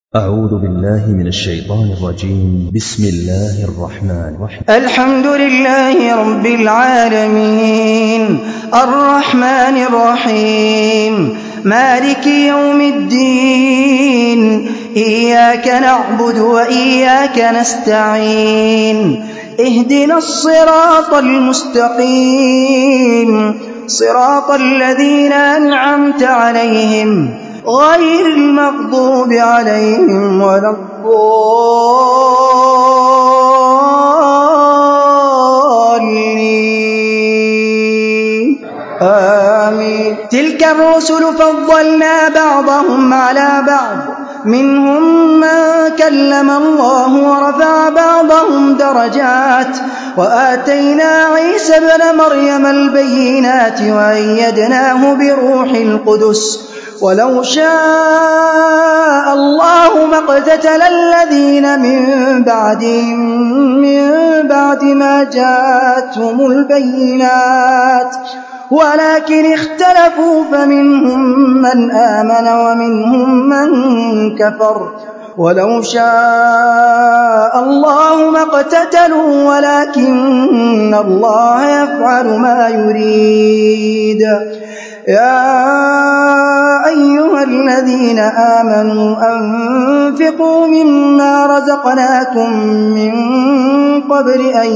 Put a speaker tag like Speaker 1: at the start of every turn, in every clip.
Speaker 1: أعوذ بالله من الشيطان الرجيم. بسم الله الرحمن الرحيم.
Speaker 2: الحمد لله رب العالمين الرحمن الرحيم مالك يوم الدين إياك نعبد وإياك نستعين اهدنا الصراط المستقيم صراط الذين أنعمت عليهم غير المغضوب عليهم ولا الضالين آمين. تلك الرسل فضلنا بعضهم على بعض منهم من كلم الله ورفع بعضهم درجات وآتينا عيسى ابن مريم البينات وأيدناه بروح القدس ولو شاء الله ما اقتتل الذين من بعد ما جاءتهم البينات ولكن اختلفوا فمنهم من آمن ومنهم من كفر ولو شاء الله ما اقتتلوا ولكن الله يفعل ما يريد. يا أيها الذين آمنوا أنفقوا مما رزقناكم من قبل أن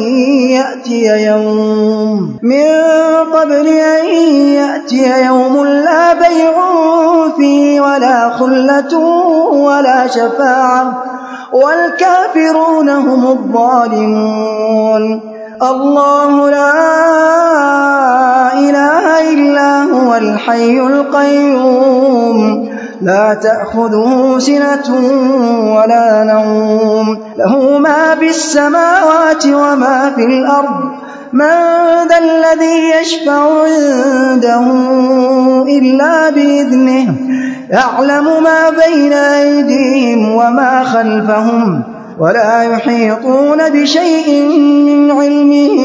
Speaker 2: يأتي يوم لا بيع فيه ولا خلة ولا شفاعة والكافرون هم الظالمون. الله لا إله إلا هو الحي القيوم لا تأخذه سنة ولا نوم له ما في السماوات وما في الأرض من ذا الذي يشفع عنده إلا بإذنه يعلم ما بين أيديهم وما خلفهم ولا يحيطون بشيء من علمه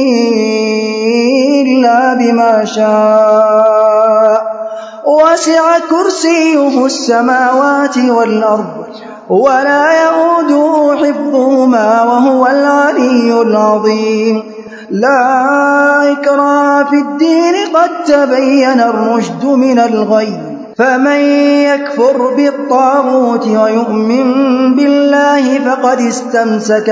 Speaker 2: إلا بما شاء وسع كرسيه السماوات والأرض ولا يؤوده حفظهما وهو العلي العظيم. لا إكراه في الدين قد تبين الرشد من الغي فمن يكفر بالطاغوت ويؤمن بالله فقد استمسك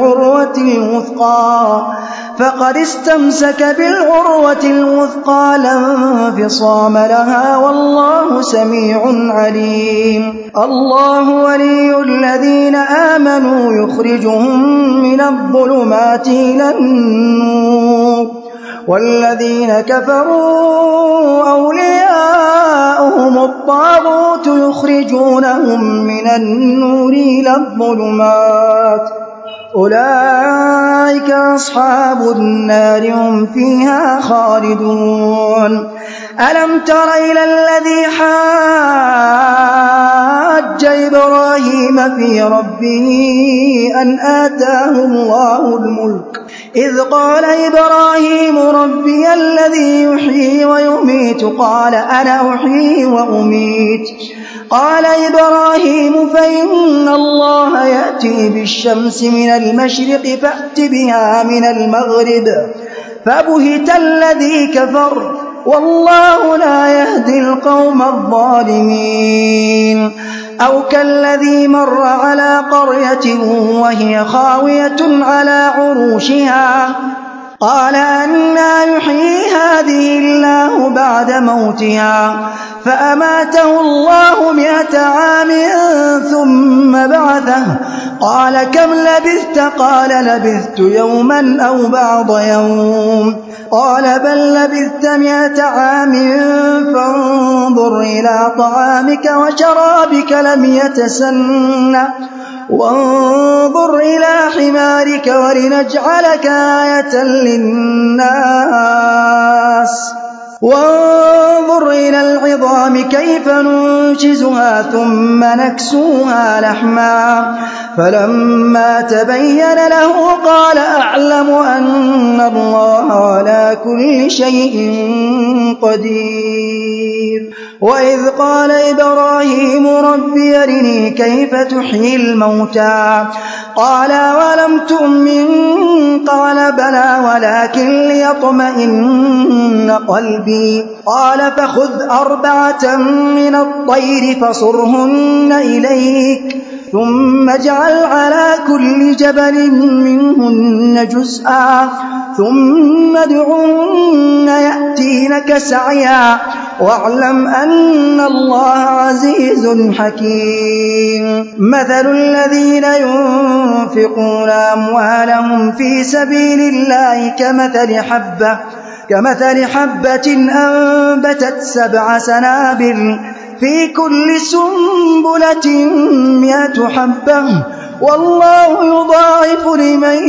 Speaker 2: بالعروة الوثقى لا انفصام لها والله سميع عليم. الله ولي الذين آمنوا يخرجهم من الظلمات إلى النور والذين كفروا أولياؤهم الطاغوت يخرجونهم من النور إلى الظلمات أولئك أصحاب النار هم فيها خالدون. ألم تر إلى الذي حاج إبراهيم في ربه أن آتاه الله الملك إذ قال إبراهيم ربي الذي يحيي ويميت قال أنا أحيي وأميت قال إبراهيم فإن الله يأتي بالشمس من المشرق فأت بها من المغرب فبهت الذي كفر والله لا يهدي القوم الظالمين. أو كالذي مر على قرية وهي خاوية على عروشها قال أنى يحيي هذه الله بعد موتها فأماته الله 100 عام ثم بعثه قال كم لبثت قال لبثت يوما أو بعض يوم قال بل لبثت 100 عام فانظر إلى طعامك وشرابك لم يتسنه وانظر إلى حمارك ولنجعلك آية للناس وانظر إلى العظام كيف ننشزها ثم نكسوها لحما فلما تبين له قال أعلم أن الله على كل شيء قدير. وإذ قال إبراهيم رب أرني كيف تحيي الموتى قال ولم تؤمن قال بلى ولكن ليطمئن قلبي قال فخذ 4 من الطير فصرهن إليك ثم اجعل على كل جبل منهن جزءا ثم ادعهن يأتينك سعيا واعلم أن الله عزيز حكيم مثل الذين ينفقون أموالهم في سبيل الله كمثل حبة أنبتت 7 سنابل في كل سنبلة 100 حبة والله يضاعف لمن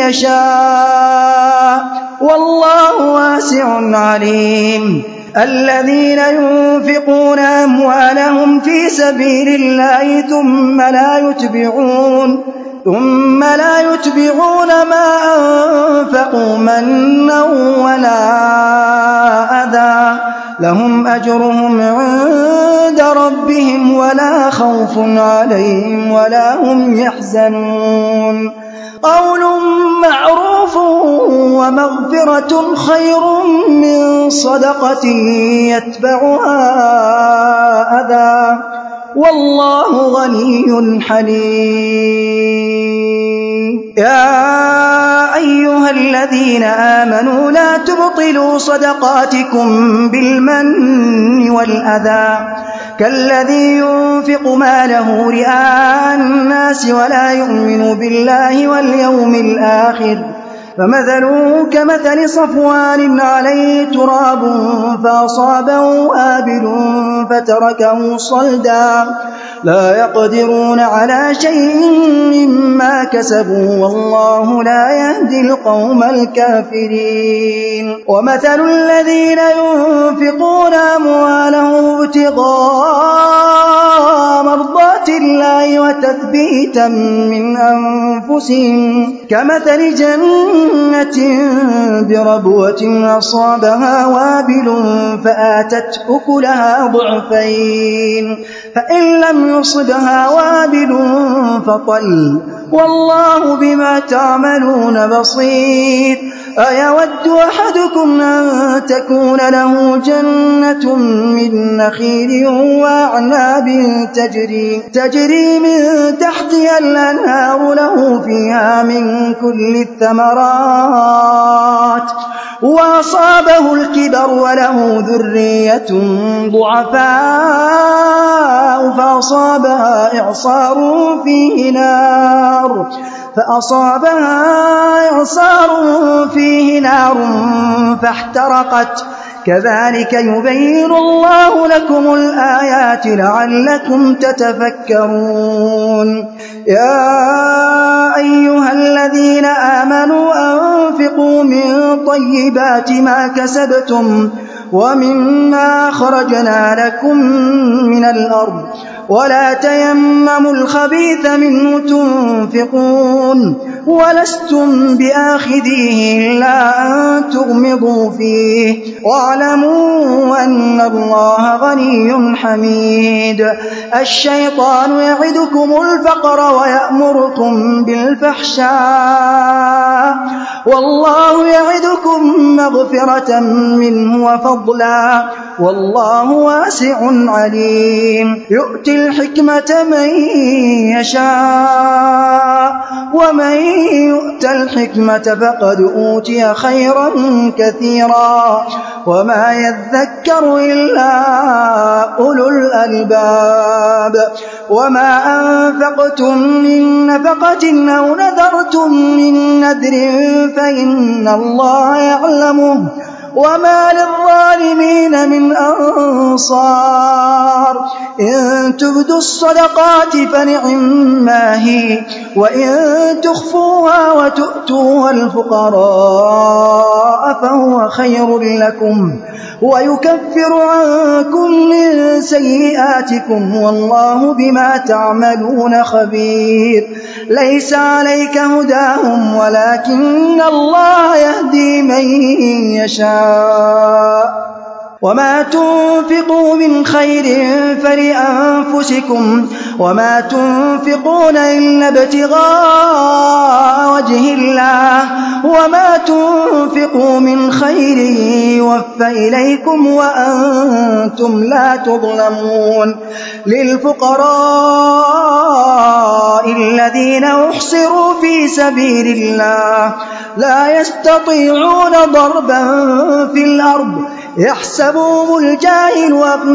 Speaker 2: يشاء والله واسع عليم الذين ينفقون أموالهم في سبيل الله ثم لا يتبعون ما أنفقوا منا ولا أذى لهم أجرهم عند ربهم ولا خوف عليهم ولا هم يحزنون قول معروف ومغفرة خير من صدقة يتبعها أذى والله غني حليم يا أيها الذين آمنوا لا تبطلوا صدقاتكم بالمن والأذى كالذي ينفق ماله رئاء الناس ولا يؤمن بالله واليوم الآخر فمثله كمثل صفوان عليه تراب فأصابه وابل فتركه صلدا لا يقدرون على شيء مما كسبوا والله لا يهدي القوم الكافرين ومثل الذين ينفقون أموالهم ابتغاء مرضات الله وتثبيتا من أنفسهم كمثل جنة بربوة أصابها وابل فآتت أكلها ضعفين فإن لم يصبها وابل فطل والله بما تعملون بصير أيود أحدكم أن تكون له جنة من نخيل وأعناب تجري من تحتها الأنهار له فيها من كل الثمرات وأصابه الكبر وله ذرية ضعفاء فأصابها إعصار فيه نار فاحترقت كذلك يبين الله لكم الآيات لعلكم تتفكرون يا أيها الذين آمنوا أنفقوا من طيبات ما كسبتم ومما أخرجنا لكم من الأرض ولا تيمموا الخبيث منه تنفقون ولستم بآخذيه إلا أن تغمضوا فيه واعلموا أن الله غني حميد الشيطان يعدكم الفقر ويأمركم بالفحشاء والله يعدكم مغفرة منه وفضلا والله واسع عليم يؤتي الحكمة من يشاء ومن يؤت الحكمة فقد أوتي خيرا كثيرا وما يذكر إلا أولو الألباب وما أنفقتم من نفقة أو نذرتم من نذر فإن الله يعلمه وما للظالمين من أنصار إن تبدوا الصدقات فنعما هي وإن تخفوها وتؤتوها الفقراء فهو خير لكم ويكفر عنكم من سيئاتكم والله بما تعملون خبير ليس عليك هداهم ولكن الله يهدي من يشاء وما تنفقوا من خير فلأنفسكم وما تنفقون إلا ابتغاء وجه الله وما تنفقوا من خير يوفى إليكم وأنتم لا تظلمون للفقراء الذين أحصروا في سبيل الله لا يستطيعون ضربا في الأرض يحسبهم الجاهل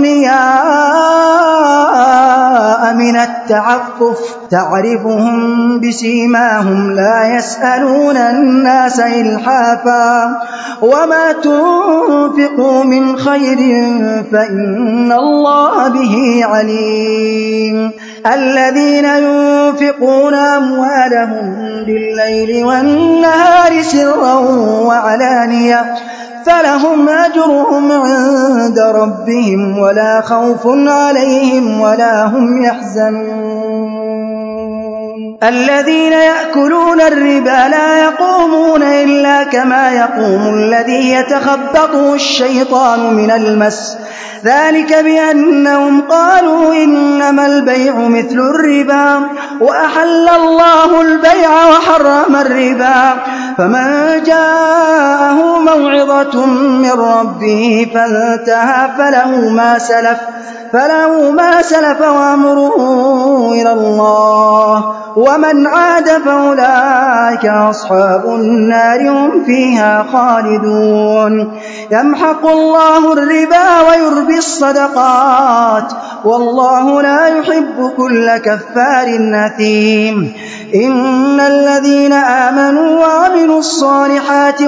Speaker 2: أغنياء من التعفف تعرفهم بسيماهم لا يسألون الناس إلحافا وما تنفقوا من خير فإن الله به عليم الذين ينفقون أموالهم بالليل والنهار سرا وعلانية فلهم أجرهم عند ربهم ولا خوف عليهم ولا هم يحزنون الذين يأكلون الربا لا يقومون إلا كما يقوم الذي يتخبطه الشيطان من المس ذلك بأنهم قالوا إنما البيع مثل الربا وأحل الله البيع وحرم الربا فمن جاءه موعظة من ربه فانتهى فله ما سلف وأمره إلى الله ومن عاد فأولئك أصحاب النار هم فيها خالدون يمحق الله الربا ويربي الصدقات والله لا يحب كل كفار أثيم إن الذين آمنوا وعملوا الصالحات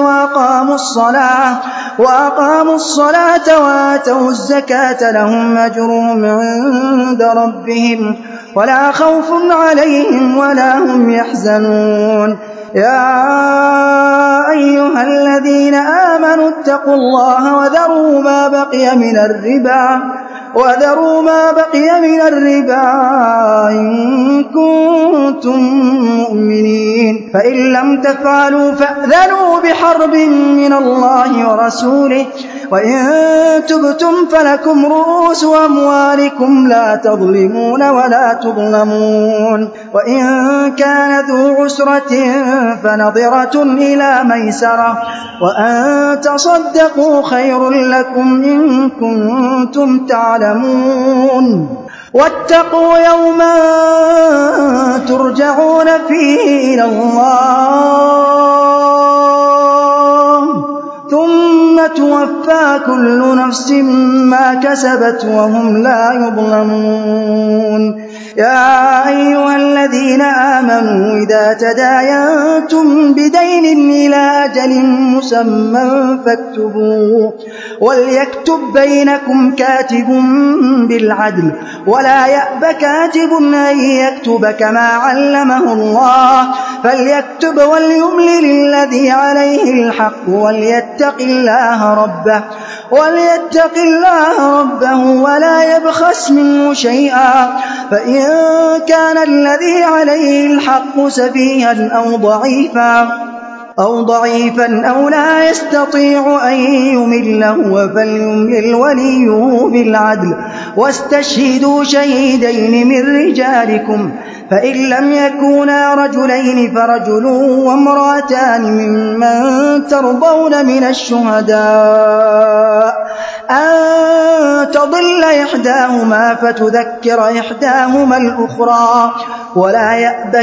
Speaker 2: وأقاموا الصلاة وآتوا الزكاة لهم أجرهم عند ربهم ولا خوف عليهم ولا هم يحزنون يا أيها الذين آمنوا اتقوا الله وذروا ما بقي من الربا إن كنتم مؤمنين فإن لم تفعلوا فأذنوا بحرب من الله ورسوله وإن تبتم فلكم رؤوس أموالكم لا تظلمون ولا تظلمون وإن كان ذو عسرة فنظرة إلى ميسرة وأن تصدقوا خير لكم إن كنتم تعلمون واتقوا يوما ترجعون فيه إلى الله ثم توفى كل نفس ما كسبت وهم لا يظلمون يا أيها الذين آمنوا إذا تداينتم بدين إلى أجل مسمى فاكتبوه وليكتب بينكم كاتب بالعدل ولا يأب كاتب أن يكتب كما علمه الله فليكتب وليملل الذي عليه الحق وليتق الله ربه ولا يبخس منه شيئا فإن كان الذي عليه الحق سفيها أو ضعيفا أو لا يستطيع أن يمل هو فليملل وليه بالعدل واستشهدوا شهيدين من رجالكم فإن لم يكونا رجلين فرجل وامرأتان ممن ترضون من الشهداء أن تضل إحداهما فتذكر إحداهما الأخرى ولا يأبى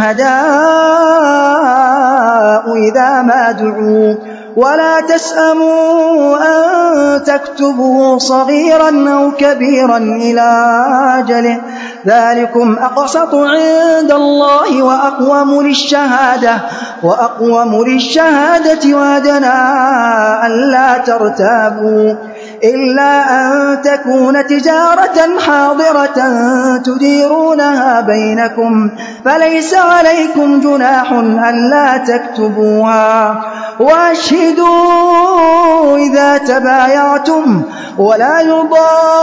Speaker 2: الشهداء إذا ما دعوا ولا تسأموا أن تكتبوا صغيرا أو كبيرا إلى أجله ذلكم أقسط عند الله وأقوم للشهادة وأدنى ألا ترتابوا إلا أن تكون تجارة حاضرة تديرونها بينكم فليس عليكم جناح ألا تكتبوها وأشهدوا إذا تبايعتم ولا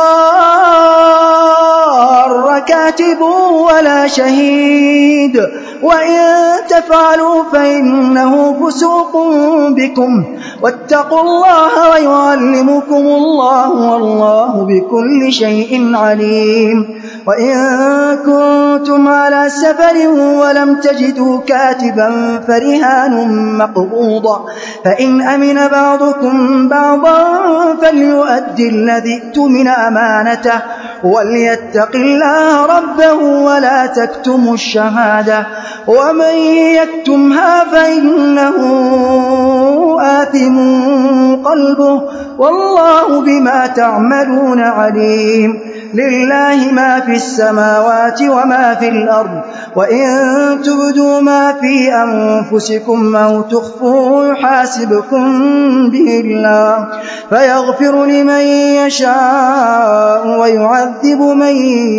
Speaker 2: يضار كاتب ولا شهيد وإن تفعلوا فإنه فسوق بكم واتقوا الله ويعلمكم الله والله بكل شيء عليم. وإن كنتم على سفر ولم تجدوا كاتبا فرهان مقبوضة فإن أمن بعضكم بعضا فليؤدي الذي اؤتمن أمانته وليتق الله ربه ولا تكتموا الشهادة ومن يكتمها فإنه آثم قلبه والله بما تعملون عليم. لله ما في السماوات وما في الأرض وإن تبدوا ما في أنفسكم أو تخفوه يحاسبكم به الله فيغفر لمن يشاء ويعذب من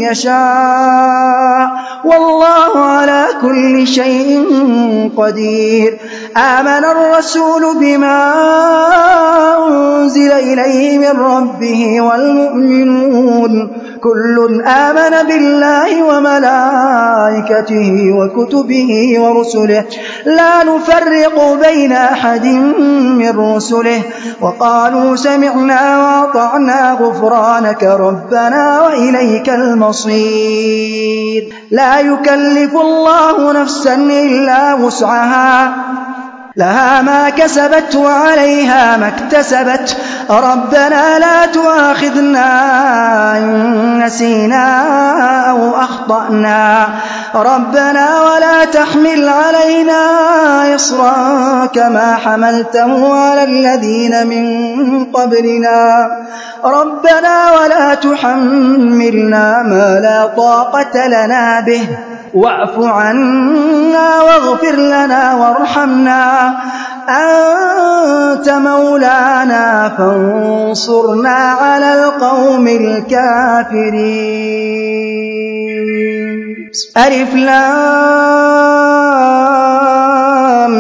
Speaker 2: يشاء والله على كل شيء قدير. آمن الرسول بما أنزل إليه من ربه والمؤمنون كل آمن بالله وملائكته وكتبه ورسله لا نفرق بين أحد من رسله وقالوا سمعنا وأطعنا غفرانك ربنا وإليك المصير. لا يكلف الله نفسا إلا وسعها لها ما كسبت وعليها ما اكتسبت ربنا لا تؤاخذنا إن نسينا أو أخطأنا ربنا ولا تحمل علينا إصرا كما حملته على الذين من قبلنا ربنا ولا تحملنا ما لا طاقة لنا به واعف عنا واغفر لنا وارحمنا أنت مولانا فانصرنا على القوم الكافرين. ألف لام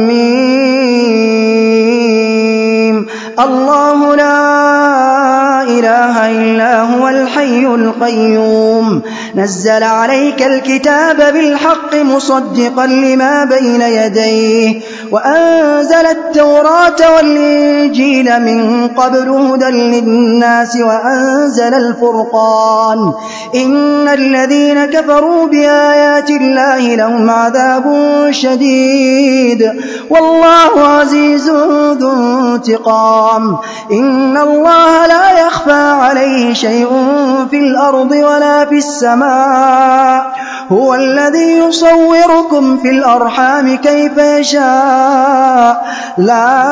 Speaker 2: ميم الله لا إله إلا هو الحي القيوم نزل عليك الكتاب بالحق مصدقا لما بين يديه وأنزل التوراة والإنجيل من قبل هدى للناس وأنزل الفرقان إن الذين كفروا بآيات الله لهم عذاب شديد والله عزيز ذو انتقام. إن الله لا يخفى عليه شيء في الأرض ولا في السماء هو الذي يصوركم في الأرحام كيف يشاء لا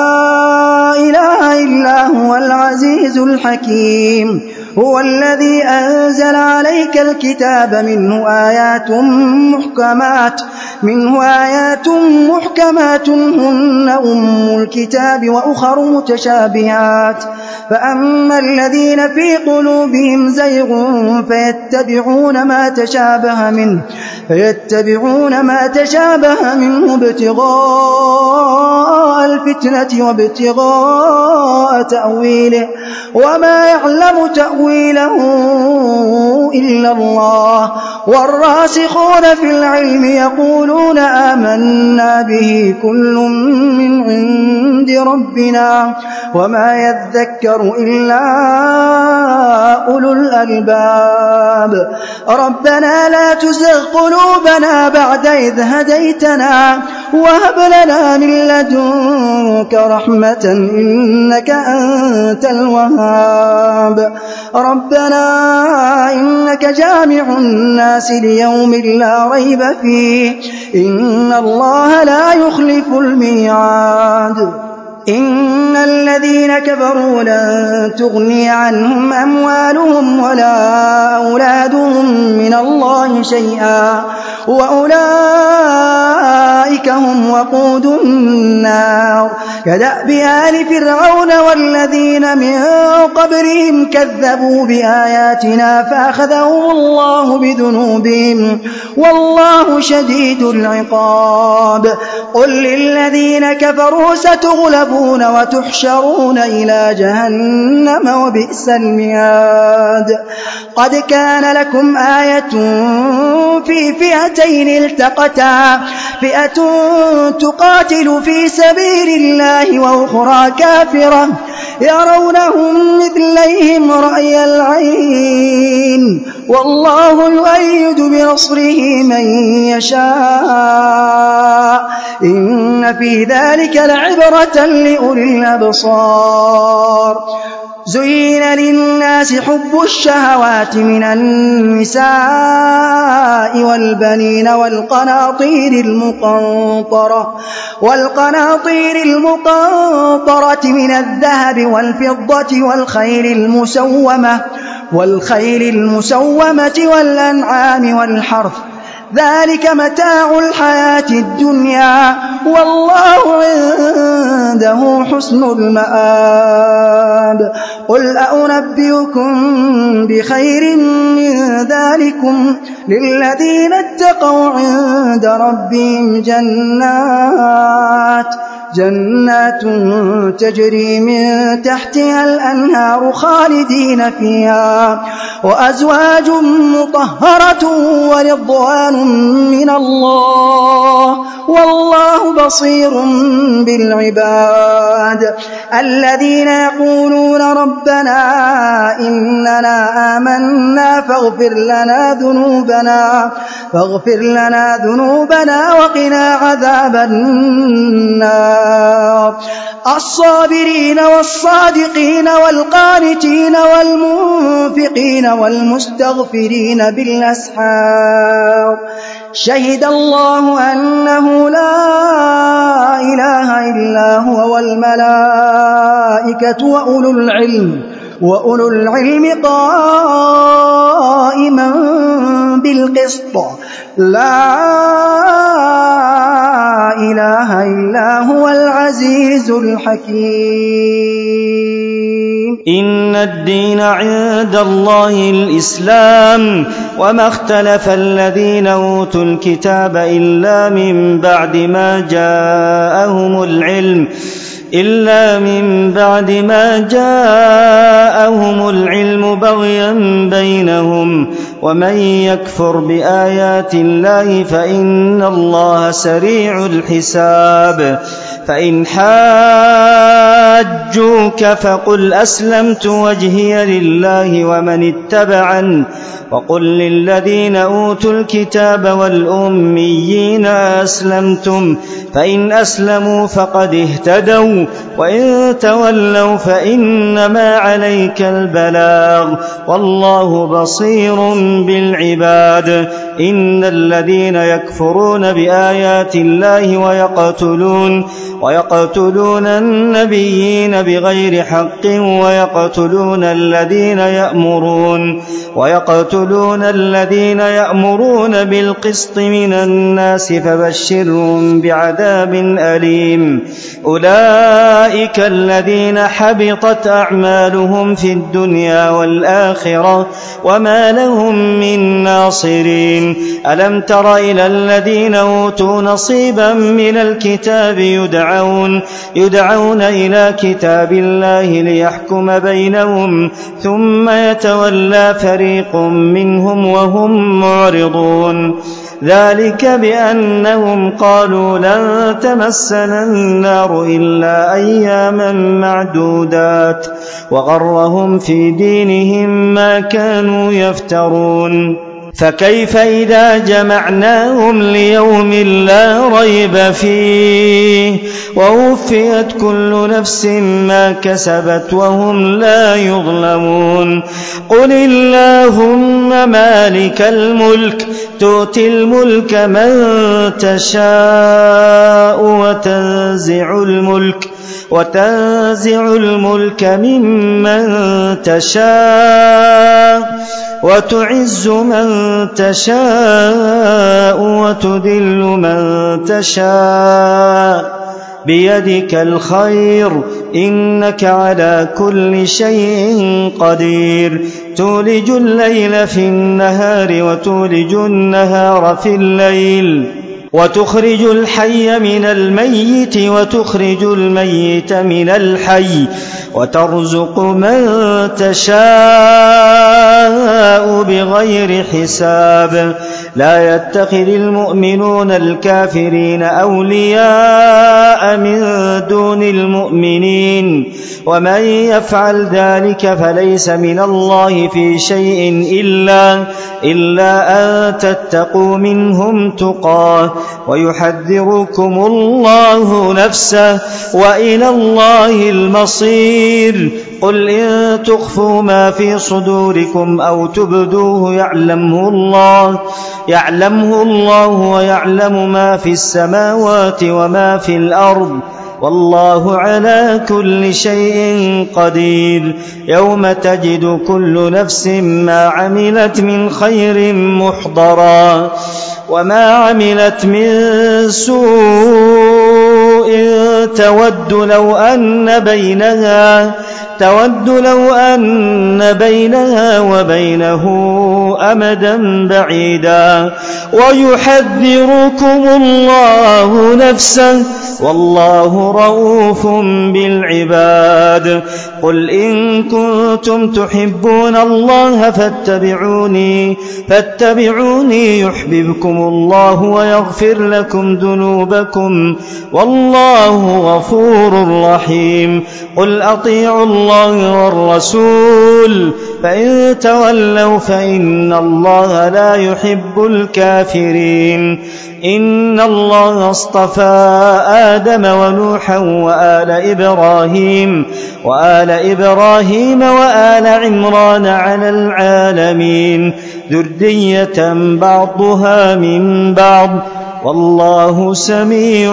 Speaker 2: إله إلا هو العزيز الحكيم. هو الذي أنزل عليك الكتاب منه آيات محكمات هن أم الكتاب وأخر متشابهات فأما الذين في قلوبهم زيغ فيتبعون ما تشابه منه ابتغاء الفتنة وابتغاء تأويله وما يعلم تأويله إلا الله والراسخون في العلم يقولون آمنا به كل من عند ربنا وما يذكر إلا أولو الألباب. ربنا لا تزغ قلوبنا بعد إذ هديتنا وهب لنا من لدنك رحمة إنك أنت الوهاب. ربنا إنك جامع الناس ليوم لا ريب فيه إن الله لا يخلف الميعاد. إن الذين كفروا لن تغني عنهم أموالهم ولا أولادهم من الله شيئا وأولئك أولئك هم وقود النار كدأب آل فرعون والذين من قبلهم كذبوا بآياتنا فأخذهم الله بذنوبهم والله شديد العقاب قل للذين كفروا ستغلبون وتحشرون إلى جهنم وبئس المهاد قد كان لكم آية في فئتين التقتا فئة تقاتل في سبيل الله وأخرى كافرة يرونهم مثليهم رأي العين والله يؤيد بنصره من يشاء إن في ذلك لعبرة لأولي الأبصار زين للناس حب الشهوات من النساء والبنين والقناطير المقنطرة من الذهب والفضة والخيل المسومة والأنعام والحرث ذلك متاع الحياة الدنيا والله عنده حسن المآب قل أنبئكم بخير من ذلكم للذين اتقوا عند ربهم جنات تجري من تحتها الأنهار خالدين فيها وأزواج مطهرة ورضوان من الله والله بصير بالعباد الذين يقولون ربنا إننا آمنا فاغفر لنا ذنوبنا وقنا عذاب النار الصابرين والصادقين والقانتين والمنفقين والمستغفرين بالأسحار شهد الله أنه لا إله إلا هو والملائكة وأولو العلم قائما بالقسط لا إله إلا هو العزيز الحكيم
Speaker 3: إن الدين عند الله الإسلام وما اختلف الذين أوتوا الكتاب إلا من بعد ما جاءهم العلم بغيا بينهم ومن يكفر بآيات الله فإن الله سريع الحساب فإن حاجوك فقل أسلمت وجهي لله ومن اتبعني وقل للذين أوتوا الكتاب والأميين أسلمتم فإن أسلموا فقد اهتدوا وإن تولوا فإنما عليك البلاغ والله بصير بالعباد إن الذين يكفرون بآيات الله ويقتلون النبيين بغير حق ويقتلون الذين يأمرون بالقسط من الناس فبشرهم بعذاب أليم أولئك الذين حبطت أعمالهم في الدنيا والآخرة وما لهم من ناصرين ألم تر إلى الذين أوتوا نصيبا من الكتاب يدعون إلى كتاب الله ليحكم بينهم ثم يتولى فريق منهم وهم معرضون ذلك بأنهم قالوا لن تمسنا النار إلا أياما معدودات وغرهم في دينهم ما كانوا يفترون فكيف إذا جمعناهم ليوم لا ريب فيه ووفيت كل نفس ما كسبت وهم لا يظلمون قل اللهم مالك الملك تؤتي الملك من تشاء وتنزع الملك ممن تشاء وتعز من تشاء وتذل من تشاء بيدك الخير إنك على كل شيء قدير تولج الليل في النهار وتولج النهار في الليل وتخرج الحي من الميت وتخرج الميت من الحي وترزق من تشاء بغير حساب لا يتخذ المؤمنون الكافرين أولياء من دون المؤمنين ومن يفعل ذلك فليس من الله في شيء إلا أن تتقوا منهم تقاه ويحذركم الله نفسه وإلى الله المصير قل إن تخفوا ما في صدوركم أو تبدوه يعلمه الله ويعلم ما في السماوات وما في الأرض والله على كل شيء قدير يوم تجد كل نفس ما عملت من خير محضرا وما عملت من سوء تود لو أن بينها وبينه أمدا بعيدا ويحذركم الله نفسه والله رؤوف بالعباد قل إن كنتم تحبون الله فاتبعوني يحببكم الله ويغفر لكم ذنوبكم والله غفور رحيم قل أطيعوا الله والرسول فإن تولوا فإن الله لا يحب الكافرين إن الله اصطفى آدم ونوحا وآل إبراهيم وآل عمران على العالمين ذرية بعضها من بعض والله سميع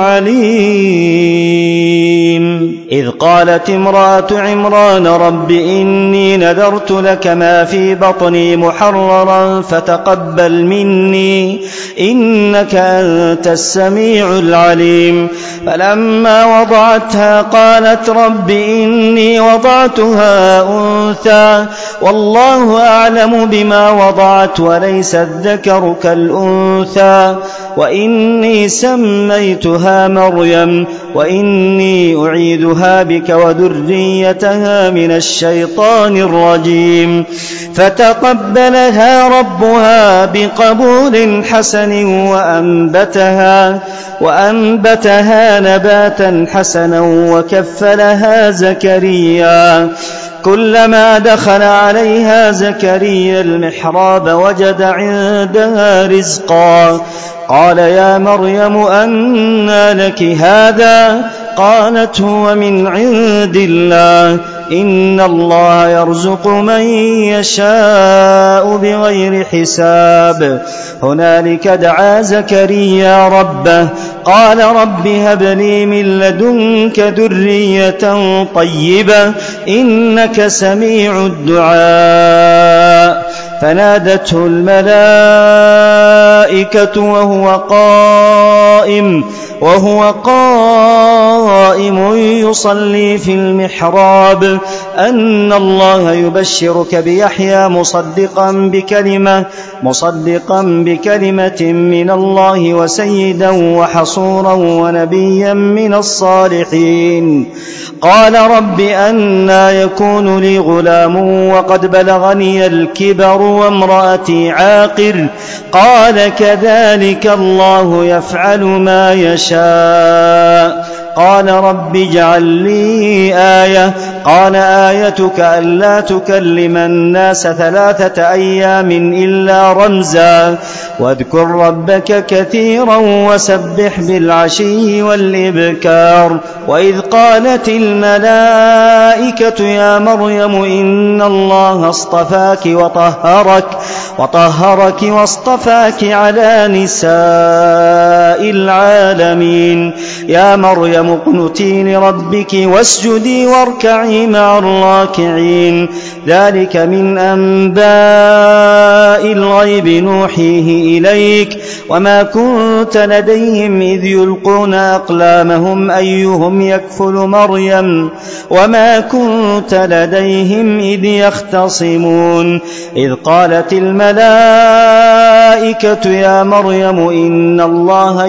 Speaker 3: عليم إذ قالت امرأة عمران رب إني نذرت لك ما في بطني محررا فتقبل مني إنك أنت السميع العليم فلما وضعتها قالت رب إني وضعتها أنثى والله أعلم بما وضعت وليس الذكر كالأنثى وإني سميتها مريم وإني أعيذها بك وذريتها من الشيطان الرجيم فتقبلها ربها بقبول حسن وأنبتها نباتا حسنا وكفلها زكريا كلما دخل عليها زكريا المحراب وجد عندها رزقا قال يا مريم أنى لك هذا قالت هو من عند الله إن الله يرزق من يشاء بغير حساب هنالك دعا زكريا ربه قال رب هب لي من لدنك ذرية طيبة إنك سميع الدعاء فنادته الملائكة وهو قائم يصلي في المحراب أن الله يبشرك بيحيى مصدقا بكلمة من الله وسيدا وحصورا ونبيا من الصالحين قال رب أنى يكون لي غلام وقد بلغني الكبر وامرأتي عاقر قال كذلك الله يفعل ما يشاء قال رب اجعل لي آية قال آيتك ألا تكلم الناس 3 أيام إلا رمزا واذكر ربك كثيرا وسبح بالعشي والإبكار وإذ قالت الملائكة يا مريم إن الله اصطفاك وطهرك واصطفاك على نساء العالمين يا مريم اقنتي لربك واسجدي واركعي مع الراكعين ذلك من أنباء الغيب نوحيه إليك وما كنت لديهم إذ يلقون أقلامهم أيهم يكفل مريم وما كنت لديهم إذ يختصمون إذ قالت الملائكة يا مريم إن الله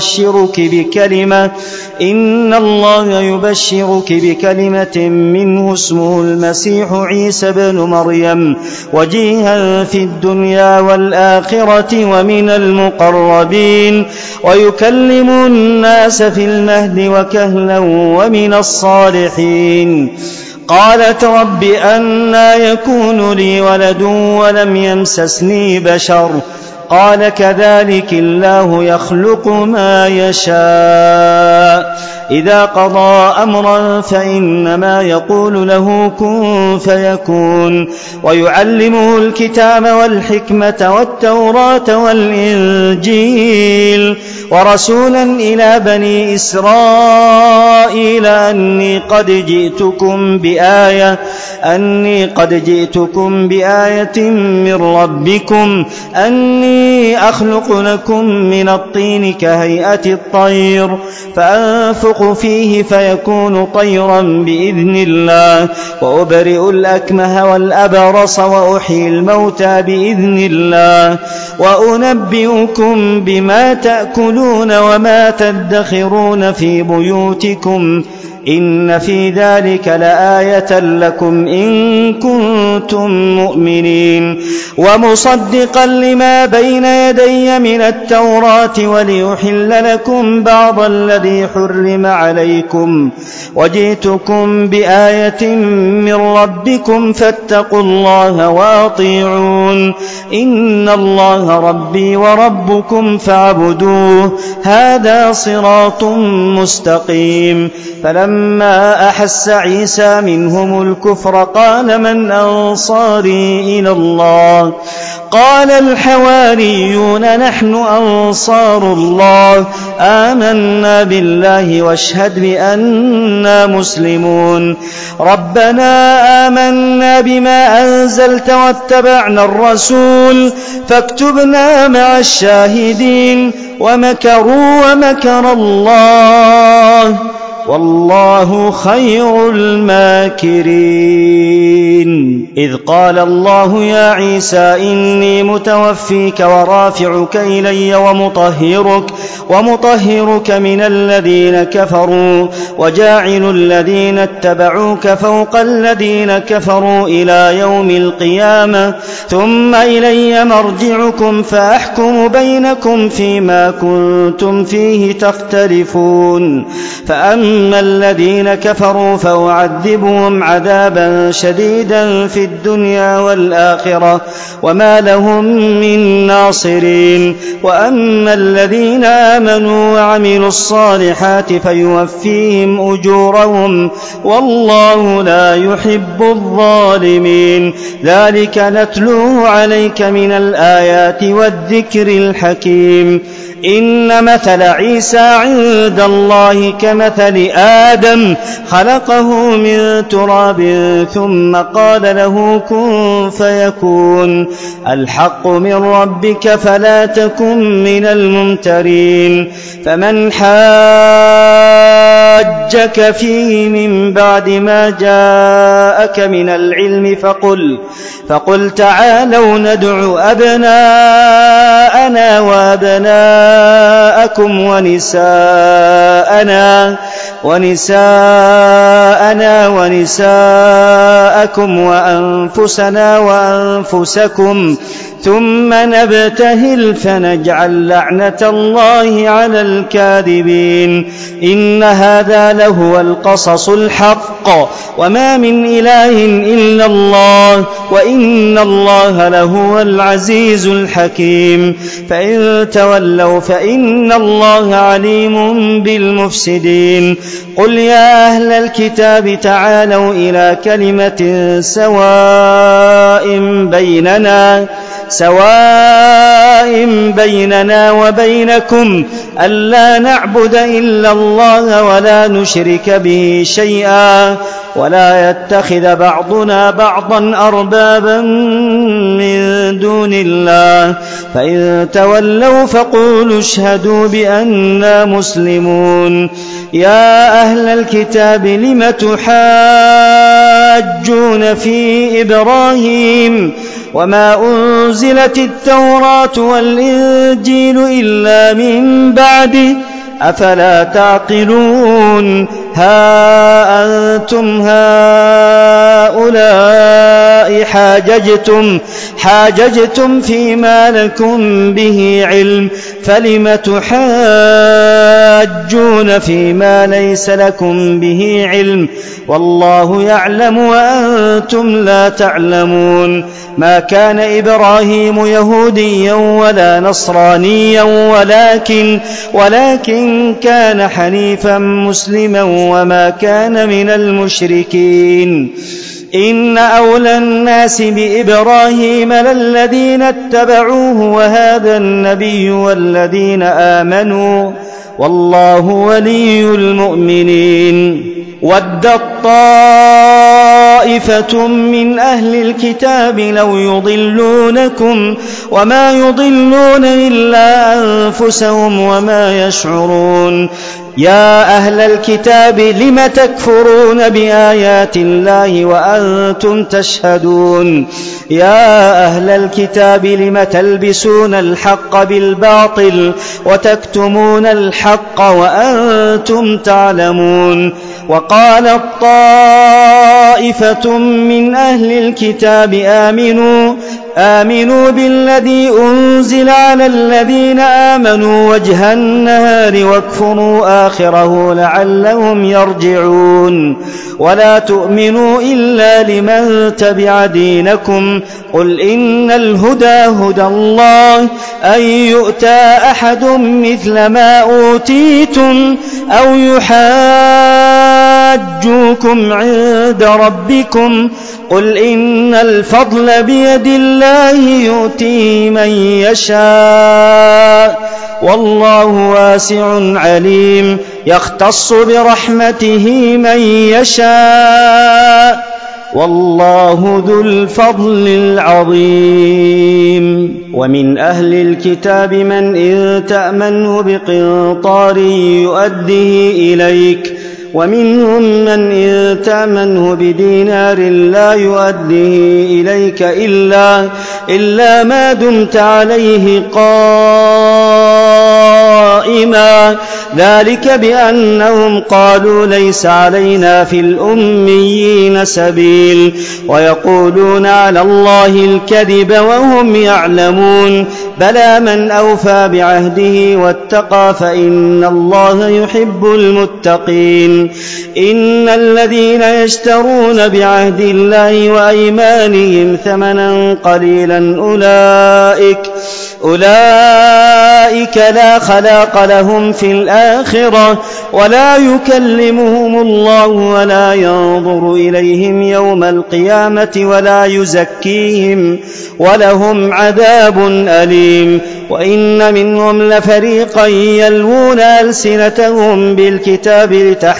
Speaker 3: يبشرك بكلمة منه اسمه المسيح عيسى بن مريم وجيها في الدنيا والآخرة ومن المقربين ويكلم الناس في المهد وكهلا ومن الصالحين قالت رب أنى يكون لي ولد ولم يمسسني بشر قال كذلك الله يخلق ما يشاء إذا قضى أمرا فإنما يقول له كن فيكون ويعلمه الكتاب والحكمة والتوراة والإنجيل ورسولا إلى بني إسرائيل أني قد جئتكم بآية من ربكم أني أخلق لكم من الطين كهيئة الطير فأنفخ فيه فيكون طيرا بإذن الله وأبرئ الأكمه والأبرص وأحيي الموتى بإذن الله وأنبئكم بما تأكلون وما تدخرون في بيوتكم إن في ذلك لآية لكم إن كنتم مؤمنين ومصدقا لما بين يدي من التوراة وليحل لكم بعض الذي حرم عليكم وجئتكم بآية من ربكم فاتقوا الله وأطيعون إن الله ربي وربكم فاعبدوه هذا صراط مستقيم فلما أحس عيسى منهم الكفر قال من أنصاري إلى الله قال الحواريون نحن أنصار الله آمنا بالله واشهد بأننا مسلمون ربنا آمنا بما أنزلت واتبعنا الرسول فاكتبنا مع الشاهدين ومكروا ومكر الله والله خير الماكرين إذ قال الله يا عيسى إني متوفيك ورافعك إلي ومطهرك من الذين كفروا وجاعل الذين اتبعوك فوق الذين كفروا إلى يوم القيامة ثم إلي مرجعكم فأحكم بينكم فيما كنتم فيه تختلفون فأما الذين كفروا فأعذبهم عذابا شديدا في الدنيا والآخرة وما لهم من ناصرين وأما الذين آمنوا وعملوا الصالحات فيوفيهم أجورهم والله لا يحب الظالمين ذلك نتلوه عليك من الآيات والذكر الحكيم إن مثل عيسى عند الله كمثل آدم خلقه من تراب ثم قال له كن فيكون الحق من ربك فلا تكن من الممترين فمن حاجك فيه من بعد ما جاءك من العلم فقل تعالوا ندع أبناءنا وأبناءكم ونساءكم وأنفسنا وأنفسكم ثم نبتهل فنجعل لعنة الله على الكاذبين إن هذا لهو القصص الحق وما من إله إلا الله وإن الله لهو العزيز الحكيم فإن تولوا فإن الله عليم بالمفسدين قل يا أهل الكتاب تعالوا إلى كلمة سواء بيننا وبينكم ألا نعبد إلا الله ولا نشرك به شيئا ولا يتخذ بعضنا بعضا أربابا من دون الله فإن تولوا فقولوا اشهدوا بأننا مسلمون يا أهل الكتاب لم تحاجون في إبراهيم وما أنزلت التوراة والإنجيل إلا من بعده أفلا تعقلون ها أنتم هؤلاء حاججتم فيما لكم به علم فلم تحاجون فيما ليس لكم به علم والله يعلم وأنتم لا تعلمون ما كان إبراهيم يهوديا ولا نصرانيا ولكن كان حنيفا مسلما وما كان من المشركين إن أولى الناس بإبراهيم للذين اتبعوه وهذا النبي والذين آمنوا والله ولي المؤمنين ودت طائفة من أهل الكتاب لو يضلونكم وما يضلون إلا أنفسهم وما يشعرون يا أهل الكتاب لم تكفرون بآيات الله وأنتم تشهدون يا أهل الكتاب لم تلبسون الحق بالباطل وتكتمون الحق وأنتم تعلمون وقالت طائفة من أهل الكتاب آمنوا بالذي أنزل على الذين آمنوا وجه النهار واكفروا آخره لعلهم يرجعون ولا تؤمنوا إلا لمن تبع دينكم قل إن الهدى هدى الله أن يؤتى أحد مثل ما أوتيتم أو يحاجوكم عند ربكم قل إن الفضل بيد الله يؤتيه من يشاء والله واسع عليم يختص برحمته من يشاء والله ذو الفضل العظيم ومن أهل الكتاب من إن تأمنه بقنطار يؤديه إليك ومنهم من إن تأمنه بدينار لا يؤديه إليك إلا ما دمت عليه قائما ذلك بأنهم قالوا ليس علينا في الأميين سبيل ويقولون على الله الكذب وهم يعلمون بلى من أوفى بعهده واتقى فإن الله يحب المتقين إن الذين يشترون بعهد الله وأيمانهم ثمنا قليلا أولئك لا خلاق لهم في الآخرة ولا يكلمهم الله ولا ينظر إليهم يوم القيامة ولا يزكيهم ولهم عذاب أليم وإن منهم لفريقا يلوون ألسنتهم بالكتاب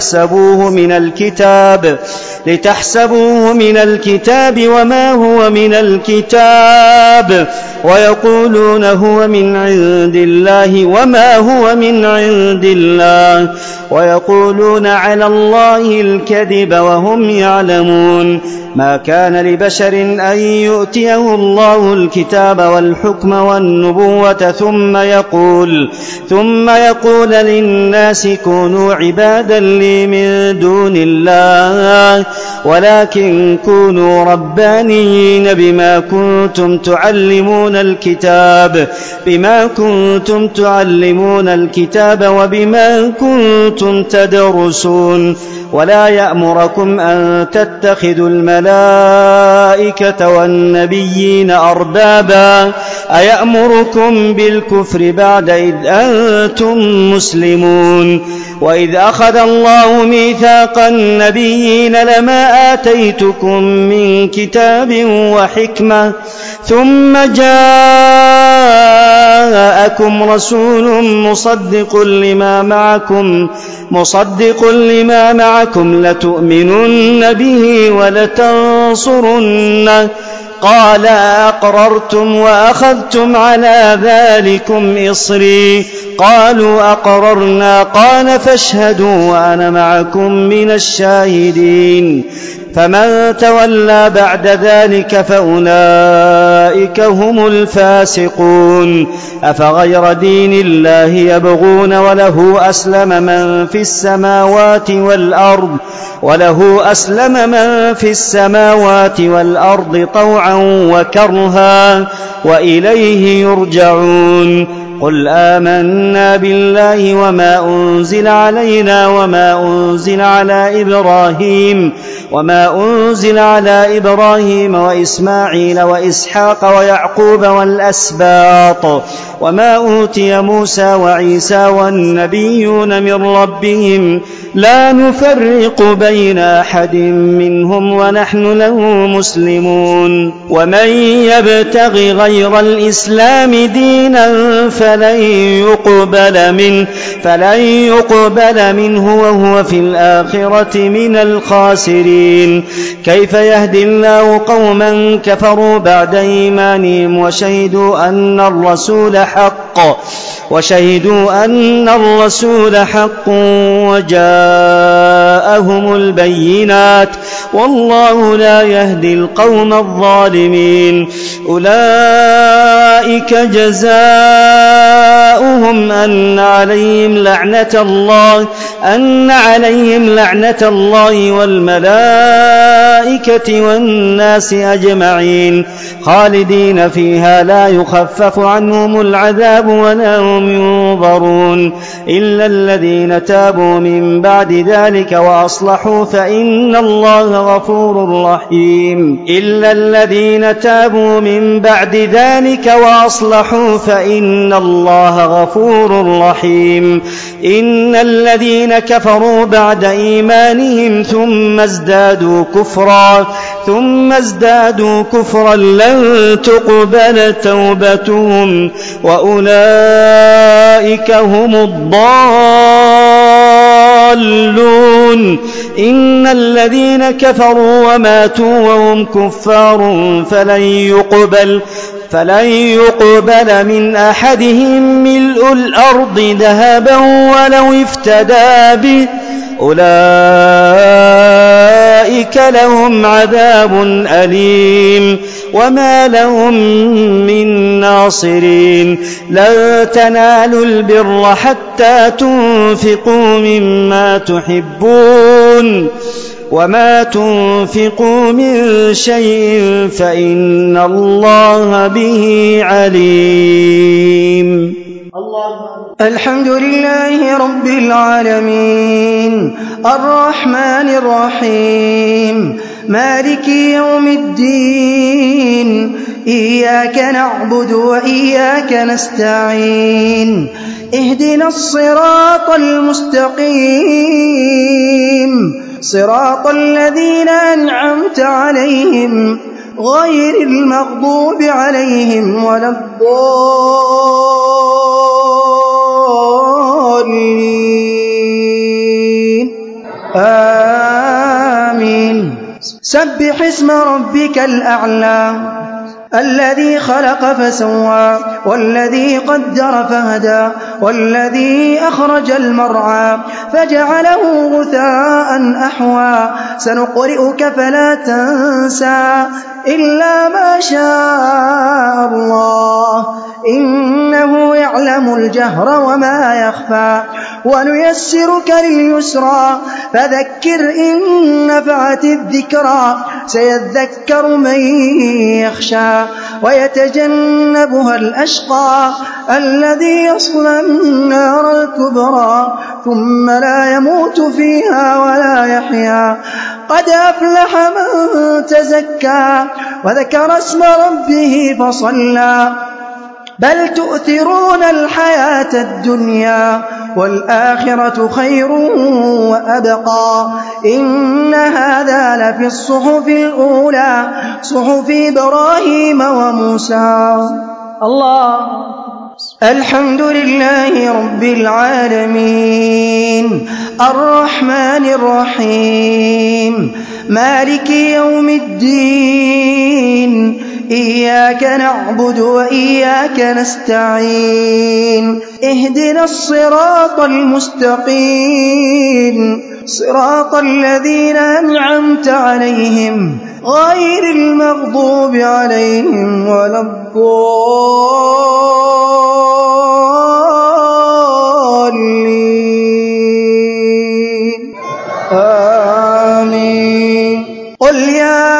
Speaker 3: لتحسبوه من الكتاب وما هو من الكتاب ويقولون هو من عند الله وما هو من عند الله ويقولون على الله الكذب وهم يعلمون ما كان لبشر أن يؤتيه الله الكتاب والحكم والنبوة ثم يقول للناس كونوا عبادا لي من دون الله ولكن كونوا ربانيين بما كنتم تعلمون الكتاب وبما كنتم تدرسون ولا يأمركم أن تتخذوا الملائكة والنبيين أربابا أيأمركم بالكفر بعد إذ أنتم مسلمون وإذ أخذ الله ميثاق النبيين لما آتيتكم من كتاب وحكمة ثم جاءكم رسول مصدق لما معكم لتؤمنن به ولتنصرنه قال أقررتم وأخذتم على ذلكم إصري قالوا أقررنا قال فاشهدوا وأنا معكم من الشاهدين فمن تولى بعد ذلك فأولئك هم الفاسقون أفغير دين الله يبغون وله أسلم من في السماوات والأرض طوعا وكرها وإليه يرجعون قل آمنا بالله وما أنزل علينا وما أنزل على إبراهيم وإسماعيل وإسحاق ويعقوب والأسباط وما أوتي موسى وعيسى والنبيون من ربهم لا نفرق بين أحد منهم ونحن له مسلمون ومن يبتغ غير الإسلام دينا فلن يقبل منه وهو في الآخرة من الخاسرين كيف يهدي الله قوما كفروا بعد إيمانهم وشهدوا أن الرسول حق وجاءهم البينات والله لا يهدي القوم الظالمين أولئك جزاؤهم أن عليهم لعنة الله والملائكة والناس أجمعين خالدين فيها لا يخفف عنهم العذاب ولا هم ينظرون إلا الذين تابوا من بعد ذلك وأصلحوا فإن الله غفور رحيم إن الذين كفروا بعد إيمانهم ثم ازدادوا كفرا لن تقبل توبتهم وأولئك هم الضالون إن الذين كفروا وماتوا وهم كفار فلن يقبل من أحدهم ملء الأرض ذهبا ولو افتدى به أولئك لهم عذاب أليم وما لهم من ناصرين لن تنالوا البر حتى تنفقوا مما تحبون وما تنفقوا من شيء فإن الله به عليم.
Speaker 2: الحمد لله رب العالمين الرحمن الرحيم مالك يوم الدين إياك نعبد وإياك نستعين اهدنا الصراط المستقيم صراط الذين أنعمت عليهم غير المغضوب عليهم ولا الضالين آمين. سبح اسم ربك الأعلى الذي خلق فسوى والذي قدر فهدى والذي أخرج المرعى فجعله غثاء أحوى سنقرئك فلا تنسى إلا ما شاء الله إنه يعلم الجهر وما يخفى ونيسرك لليسرى فذكر إن نفعت الذكرى سيذكر من يخشى ويتجنبها الأشقى الذي يصلى النار الكبرى ثم لا يموت فيها ولا يحيا قد أفلح من تزكى وذكر اسم ربه فصلى بل تؤثرون الحياة الدنيا والآخرة خير وأبقى إن هذا لفي الصحف الأولى صحف إبراهيم وموسى. الله. الحمد لله رب العالمين الرحمن الرحيم مالك يوم الدين إياك نعبد وإياك نستعين اهدنا الصراط المستقيم صراط الذين أنعمت عليهم غير المغضوب عليهم ولا الضالين آمين. قل يا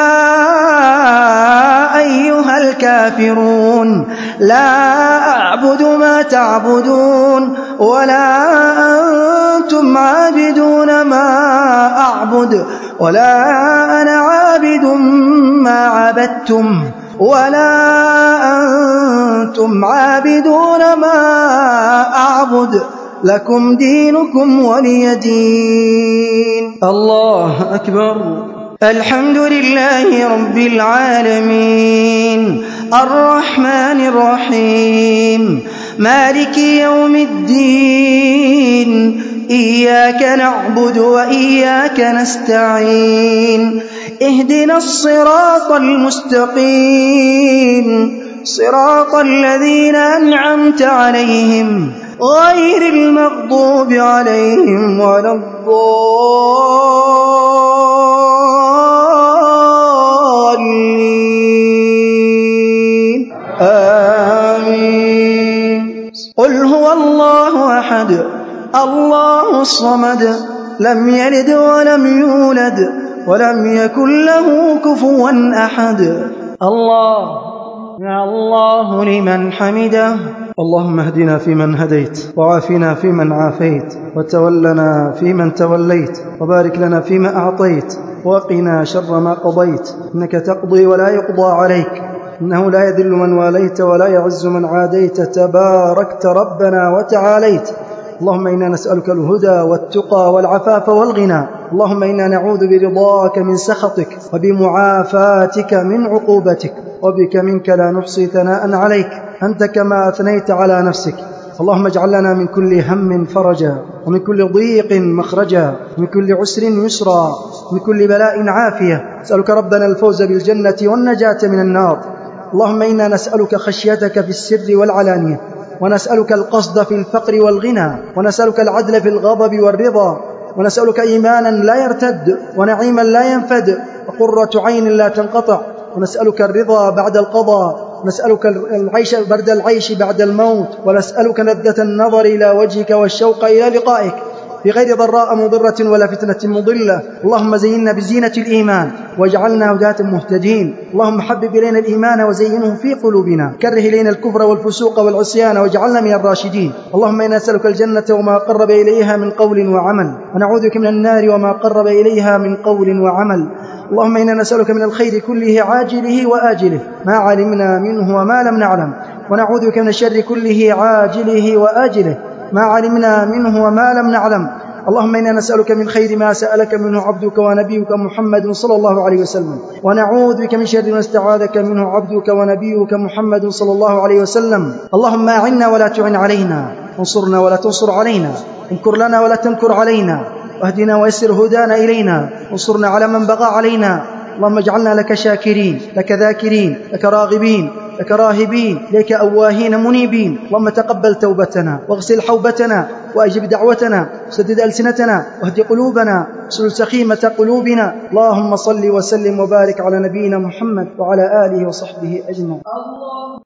Speaker 2: أيها الكافرون لا أعبد ما تعبدون ولا أنتم عابدون ما أعبد ولا أنا عابد ما عبدتم ولا أنتم عابدون ما أعبد لكم دينكم ولي دين. الله أكبر. الحمد لله رب العالمين الرحمن الرحيم مالك يوم الدين إياك نعبد وإياك نستعين اهدنا الصراط المستقيم صراط الذين أنعمت عليهم غير المغضوب عليهم ولا الضالين آمين. قل هو الله أحد الله الصمد لم يلد ولم يولد ولم يكن له كفوا أحد. الله يا الله لمن حمده. اللهم اهدنا فيمن هديت وعافنا فيمن عافيت وتولنا فيمن توليت وبارك لنا فيما أعطيت وقنا شر ما قضيت إنك تقضي ولا يقضى عليك إنه لا يذل من واليت ولا يعز من عاديت تباركت ربنا وتعاليت. اللهم إنا نسألك الهدى والتقى والعفاف والغنى. اللهم إنا نعوذ برضاك من سخطك وبمعافاتك من عقوبتك وبك منك لا نحصي ثناء عليك أنت كما أثنيت على نفسك. اللهم اجعل لنا من كل هم فرجا ومن كل ضيق مخرجا ومن كل عسر يسرا ومن كل بلاء عافية. نسألك ربنا الفوز بالجنة والنجاة من النار. اللهم إنا نسألك خشيتك في السر والعلانية ونسألك القصد في الفقر والغنى ونسألك العدل في الغضب والرضا ونسألك إيمانا لا يرتد ونعيما لا ينفد وقرة عين لا تنقطع ونسألك الرضا بعد القضاء نسألك العيش برد العيش بعد الموت ونسألك لذة النظر إلى وجهك والشوق إلى لقائك في غير ضراء مضرة ولا فتنة مضلة. اللهم زينا بزينة الإيمان واجعلنا هداة مهتدين. اللهم حبب إلينا الإيمان وزينه في قلوبنا كره إلينا الكفر والفسوق والعصيان واجعلنا من الراشدين. اللهم إنا نسألك الجنة وما قرب إليها من قول وعمل ونعوذ بك من النار وما قرب إليها من قول وعمل. اللهم إنا نسألك من الخير كله عاجله وآجله ما علمنا منه وما لم نعلم ونعوذ بك من الشر كله عاجله وآجله ما علمنا منه وما لم نعلم. اللهم إنا نسألك من خير ما سألك منه عبدك ونبيك محمد صلى الله عليه وسلم ونعوذ بك من شر ما استعاذك منه عبدك ونبيك محمد صلى الله عليه وسلم. اللهم أعنا ولا تعن علينا وانصرنا ولا تنصر علينا انكر لنا ولا تنكر علينا واهدنا ويسر هدانا إلينا وانصرنا على من بغى علينا. اللهم اجعلنا لك شاكرين لك ذاكرين لك راغبين لك راهبين لك أواهين منيبين. اللهم تقبل توبتنا واغسل حوبتنا وأجب دعوتنا وسدد ألسنتنا واهد قلوبنا واسلل سخيمة قلوبنا. اللهم صل وسلم وبارك على نبينا محمد وعلى آله وصحبه أجمعين.